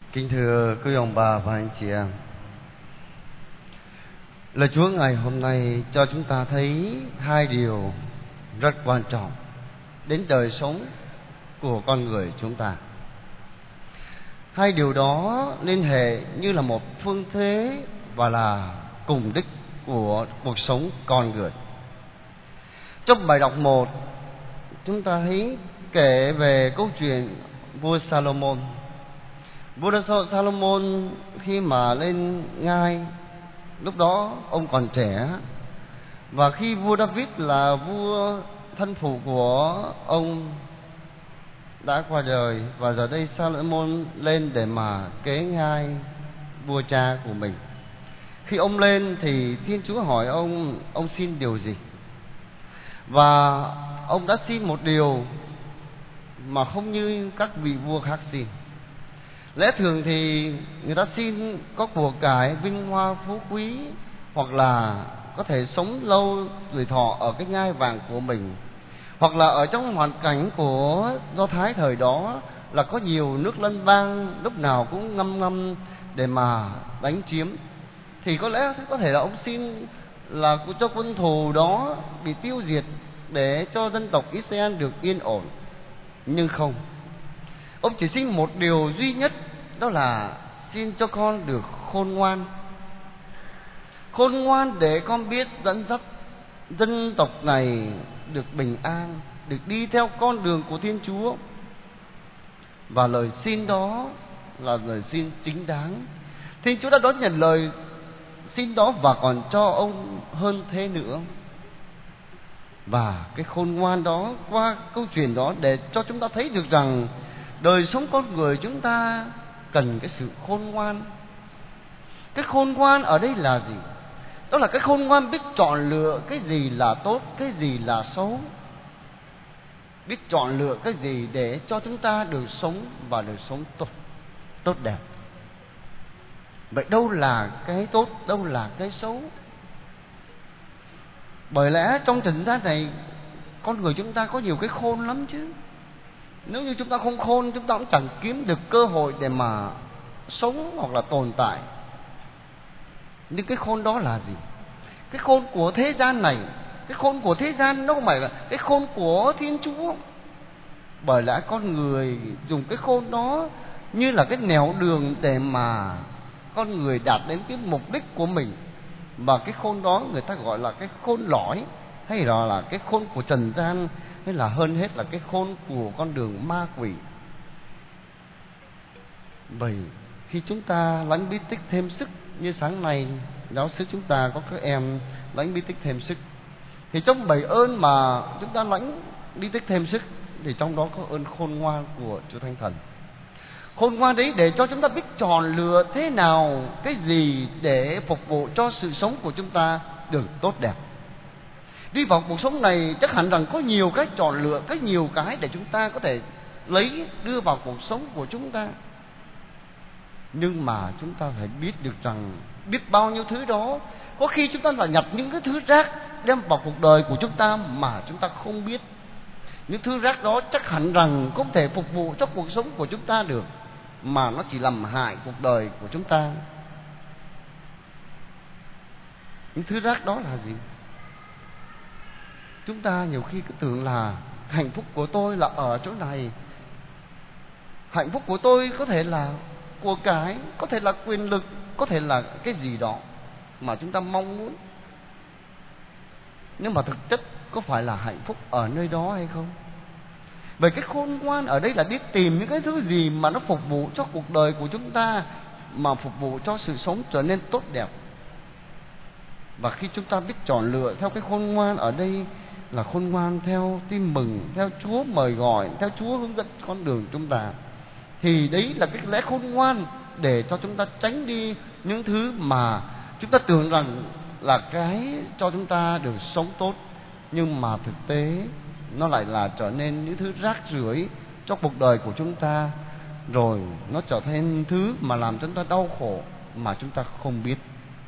Kính thưa quý ông bà và anh chị em, lời Chúa ngày hôm nay cho chúng ta thấy hai điều rất quan trọng đến đời sống của con người chúng ta. Hai điều đó liên hệ như là một phương thế và là cùng đích của cuộc sống con người. Trong bài đọc 1, chúng ta thấy kể về câu chuyện vua Salomon. Vua Salomon khi mà lên ngai, lúc đó ông còn trẻ, và khi vua David là vua thân phụ của ông đã qua đời, và giờ đây Salomon lên để mà kế ngai vua cha của mình. Khi ông lên thì Thiên Chúa hỏi ông xin điều gì, và ông đã xin một điều mà không như các vị vua khác xin. Lẽ thường thì người ta xin có của cải, vinh hoa, phú quý, hoặc là có thể sống lâu tuổi thọ ở cái ngai vàng của mình, hoặc là ở trong hoàn cảnh của Do Thái thời đó là có nhiều nước lân bang lúc nào cũng ngâm để mà đánh chiếm, thì có lẽ có thể là ông xin là cho quân thù đó bị tiêu diệt để cho dân tộc Israel được yên ổn. Nhưng không, ông chỉ xin một điều duy nhất, đó là xin cho con được khôn ngoan. Khôn ngoan để con biết dẫn dắt dân tộc này được bình an, được đi theo con đường của Thiên Chúa. Và lời xin đó là lời xin chính đáng. Thiên Chúa đã đón nhận lời xin đó và còn cho ông hơn thế nữa. Và cái khôn ngoan đó, qua câu chuyện đó để cho chúng ta thấy được rằng đời sống con người chúng ta cần cái sự khôn ngoan. Cái khôn ngoan ở đây là gì? Đó là cái khôn ngoan biết chọn lựa cái gì là tốt, cái gì là xấu, biết chọn lựa cái gì để cho chúng ta được sống và được sống tốt đẹp. Vậy đâu là cái tốt, đâu là cái xấu? Bởi lẽ trong trần gian này, con người chúng ta có nhiều cái khôn lắm chứ. Nếu như chúng ta không khôn, chúng ta cũng chẳng kiếm được cơ hội để mà sống hoặc là tồn tại. Nhưng cái khôn đó là gì? Cái khôn của thế gian này, cái khôn của thế gian nó không phải là cái khôn của Thiên Chúa. Bởi lẽ con người dùng cái khôn đó như là cái nẻo đường để mà con người đạt đến cái mục đích của mình. Và cái khôn đó người ta gọi là cái khôn lõi, hay là cái khôn của trần gian, hay là hơn hết là cái khôn của con đường ma quỷ. Vậy khi chúng ta lãnh bí tích thêm sức, như sáng nay giáo xứ chúng ta có các em lãnh bí tích thêm sức, thì trong 7 ơn mà chúng ta lãnh bí tích thêm sức thì trong đó có ơn khôn ngoan của Chúa Thánh Thần. Khôn ngoan đấy để cho chúng ta biết chọn lựa thế nào, cái gì để phục vụ cho sự sống của chúng ta được tốt đẹp. Đi vào cuộc sống này chắc hẳn rằng có nhiều cái chọn lựa, có nhiều cái để chúng ta có thể lấy đưa vào cuộc sống của chúng ta. Nhưng mà chúng ta phải biết được rằng biết bao nhiêu thứ đó, có khi chúng ta là nhặt những cái thứ rác đem vào cuộc đời của chúng ta mà chúng ta không biết. Những thứ rác đó chắc hẳn rằng không thể phục vụ cho cuộc sống của chúng ta được, mà nó chỉ làm hại cuộc đời của chúng ta. Những thứ rác đó là gì? Chúng ta nhiều khi cứ tưởng là hạnh phúc của tôi là ở chỗ này, hạnh phúc của tôi có thể là của cải, có thể là quyền lực, có thể là cái gì đó mà chúng ta mong muốn. Nhưng mà thực chất có phải là hạnh phúc ở nơi đó hay không? Vậy cái khôn ngoan ở đây là biết tìm những cái thứ gì mà nó phục vụ cho cuộc đời của chúng ta, mà phục vụ cho sự sống trở nên tốt đẹp. Và khi chúng ta biết chọn lựa theo cái khôn ngoan ở đây là khôn ngoan theo tin mừng, theo Chúa mời gọi, theo Chúa hướng dẫn con đường chúng ta, thì đấy là cái lẽ khôn ngoan để cho chúng ta tránh đi những thứ mà chúng ta tưởng rằng là cái cho chúng ta được sống tốt, nhưng mà thực tế nó lại là trở nên những thứ rác rưởi cho cuộc đời của chúng ta, rồi nó trở thành thứ mà làm chúng ta đau khổ mà chúng ta không biết.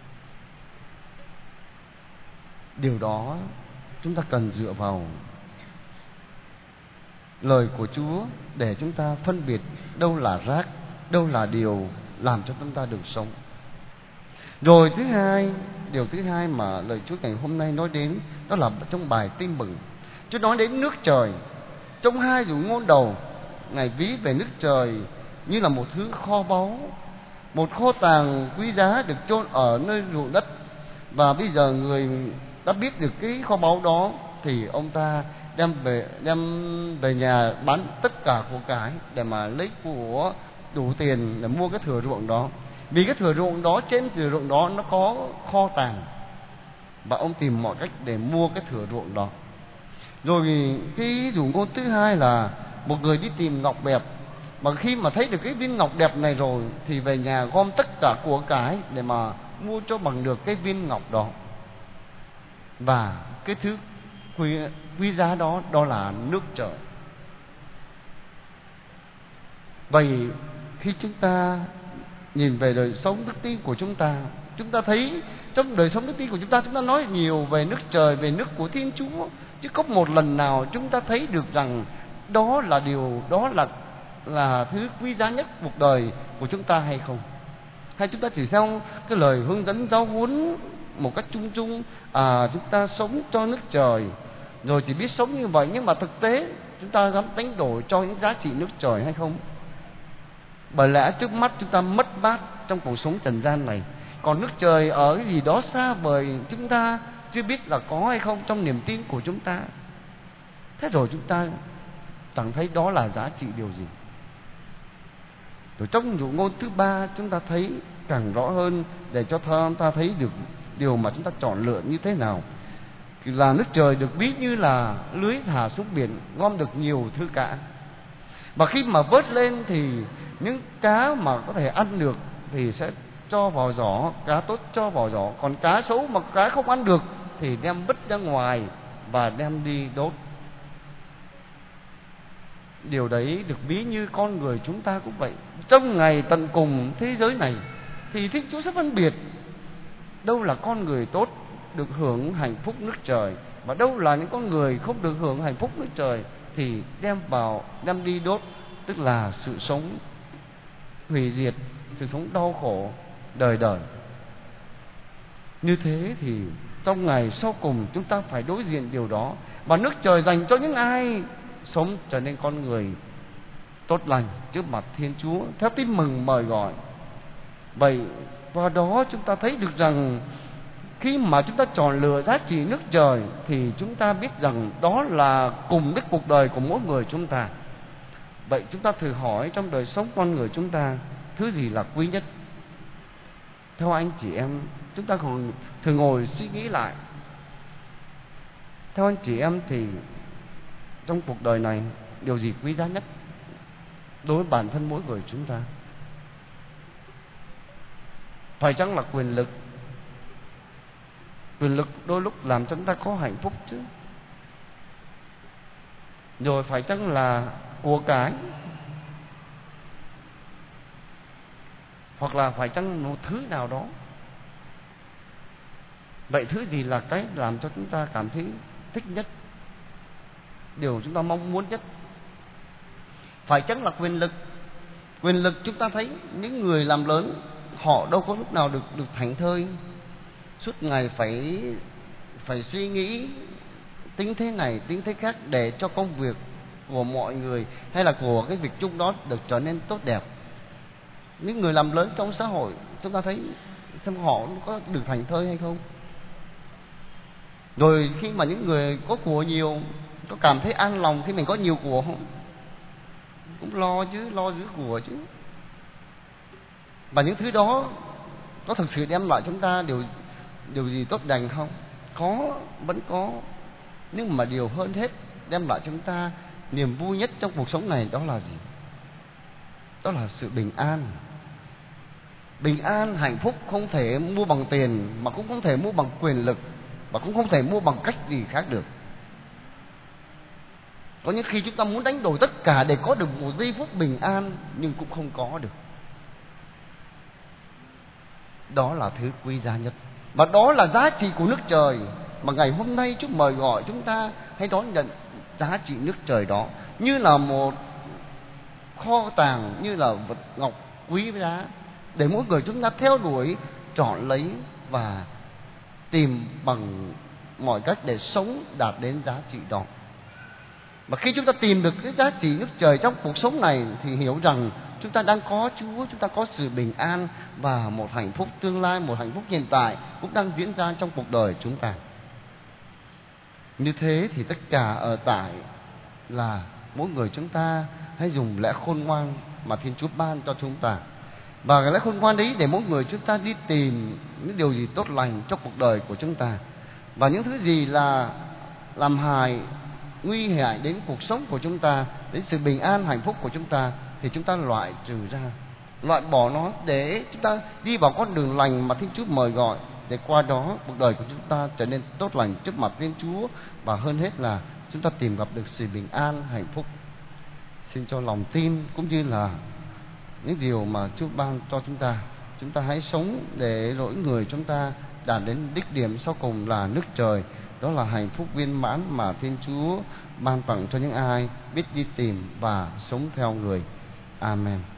Điều đó chúng ta cần dựa vào lời của Chúa để chúng ta phân biệt đâu là rác, đâu là điều làm cho chúng ta được sống. Rồi điều thứ hai mà lời Chúa ngày hôm nay nói đến, đó là trong bài Tin Mừng. Chúa nói đến nước trời. Trong 2 dụ ngôn đầu, Ngài ví về nước trời như là một thứ kho báu, một kho tàng quý giá được chôn ở nơi ruộng đất. Và bây giờ người đã biết được cái kho báu đó, thì ông ta đem về nhà bán tất cả của cải để mà lấy của đủ tiền để mua cái thửa ruộng đó. Vì cái thửa ruộng đó, trên thửa ruộng đó nó có kho tàng, và ông tìm mọi cách để mua cái thửa ruộng đó. Rồi cái dụ ngôn thứ hai là một người đi tìm ngọc đẹp, mà khi mà thấy được cái viên ngọc đẹp này rồi thì về nhà gom tất cả của cải để mà mua cho bằng được cái viên ngọc đó. Và cái thứ quý giá đó, đó là nước trời. Vậy khi chúng ta nhìn về đời sống đức tin của chúng ta thấy trong đời sống đức tin của chúng ta nói nhiều về nước trời, về nước của Thiên Chúa, chứ có một lần nào chúng ta thấy được rằng đó là thứ quý giá nhất cuộc đời của chúng ta hay không? Hay chúng ta chỉ theo cái lời hướng dẫn giáo huấn một cách chung chung, chúng ta sống cho nước trời, rồi chỉ biết sống như vậy, nhưng mà thực tế chúng ta dám đánh đổi cho những giá trị nước trời hay không? Bởi lẽ trước mắt chúng ta mất mát trong cuộc sống trần gian này, còn nước trời ở cái gì đó xa vời, chúng ta chưa biết là có hay không trong niềm tin của chúng ta. Thế rồi chúng ta chẳng thấy đó là giá trị điều gì. Rồi trong dụ ngôn thứ 3, chúng ta thấy càng rõ hơn, để cho chúng ta thấy được điều mà chúng ta chọn lựa như thế nào. Là nước trời được ví như là lưới thả xuống biển, gom được nhiều thứ cá. Và khi mà vớt lên thì những cá mà có thể ăn được thì sẽ cho vào giỏ, cá tốt cho vào giỏ. Còn cá xấu mà cá không ăn được thì đem vứt ra ngoài và đem đi đốt. Điều đấy được ví như con người chúng ta cũng vậy. Trong ngày tận cùng thế giới này thì Thiên Chúa sẽ phân biệt đâu là con người tốt được hưởng hạnh phúc nước trời, và đâu là những con người không được hưởng hạnh phúc nước trời thì đem đi đốt, tức là sự sống hủy diệt, sự sống đau khổ đời đời. Như thế thì trong ngày sau cùng chúng ta phải đối diện điều đó. Và nước trời dành cho những ai sống trở nên con người tốt lành trước mặt Thiên Chúa theo Tin Mừng mời gọi. Vậy qua đó chúng ta thấy được rằng khi mà chúng ta chọn lựa giá trị nước trời thì chúng ta biết rằng đó là cùng đích cuộc đời của mỗi người chúng ta. Vậy chúng ta thử hỏi trong đời sống con người chúng ta, thứ gì là quý nhất? Theo anh chị em, chúng ta còn thử ngồi suy nghĩ lại. Theo anh chị em thì trong cuộc đời này, điều gì quý giá nhất đối với bản thân mỗi người chúng ta? Phải chăng là quyền lực? Quyền lực đôi lúc làm cho chúng ta có hạnh phúc chứ. Rồi phải chăng là của cải? Hoặc là phải chăng một thứ nào đó? Vậy thứ gì là cái làm cho chúng ta cảm thấy thích nhất, điều chúng ta mong muốn nhất? Phải chăng là quyền lực? Quyền lực chúng ta thấy những người làm lớn, họ đâu có lúc nào được thảnh thơi. Suốt ngày phải suy nghĩ, tính thế này tính thế khác để cho công việc của mọi người hay là của cái việc chung đó được trở nên tốt đẹp. Những người làm lớn trong xã hội, chúng ta thấy xem họ có được thảnh thơi hay không. Rồi khi mà những người có của nhiều, có cảm thấy an lòng khi mình có nhiều của không? Cũng lo giữ của chứ. Và những thứ đó có thực sự đem lại chúng ta điều gì tốt lành không? Vẫn có. Nhưng mà điều hơn hết đem lại chúng ta niềm vui nhất trong cuộc sống này, đó là gì? Đó là sự bình an. Bình an, hạnh phúc không thể mua bằng tiền, mà cũng không thể mua bằng quyền lực, và cũng không thể mua bằng cách gì khác được. Có những khi chúng ta muốn đánh đổi tất cả để có được một giây phút bình an, nhưng cũng không có được. Đó là thứ quý giá nhất, và đó là giá trị của nước trời mà ngày hôm nay Chúa mời gọi chúng ta hãy đón nhận giá trị nước trời đó như là một kho tàng, như là vật ngọc quý giá để mỗi người chúng ta theo đuổi, chọn lấy và tìm bằng mọi cách để sống đạt đến giá trị đó. Và khi chúng ta tìm được cái giá trị nước trời trong cuộc sống này thì hiểu rằng chúng ta đang có Chúa, chúng ta có sự bình an và một hạnh phúc tương lai, một hạnh phúc hiện tại cũng đang diễn ra trong cuộc đời chúng ta. Như thế thì tất cả ở tại là mỗi người chúng ta hãy dùng lẽ khôn ngoan mà Thiên Chúa ban cho chúng ta. Và cái lẽ khôn ngoan đấy để mỗi người chúng ta đi tìm những điều gì tốt lành cho cuộc đời của chúng ta. Và những thứ gì là làm hại, nguy hại đến cuộc sống của chúng ta, đến sự bình an, hạnh phúc của chúng ta thì chúng ta loại trừ ra, loại bỏ nó để chúng ta đi vào con đường lành mà Thiên Chúa mời gọi, để qua đó cuộc đời của chúng ta trở nên tốt lành trước mặt Thiên Chúa, và hơn hết là chúng ta tìm gặp được sự bình an, hạnh phúc. Xin cho lòng tin cũng như là những điều mà Chúa ban cho chúng ta hãy sống để mỗi người chúng ta đạt đến đích điểm sau cùng là nước trời, đó là hạnh phúc viên mãn mà Thiên Chúa ban tặng cho những ai biết đi tìm và sống theo người. Amen.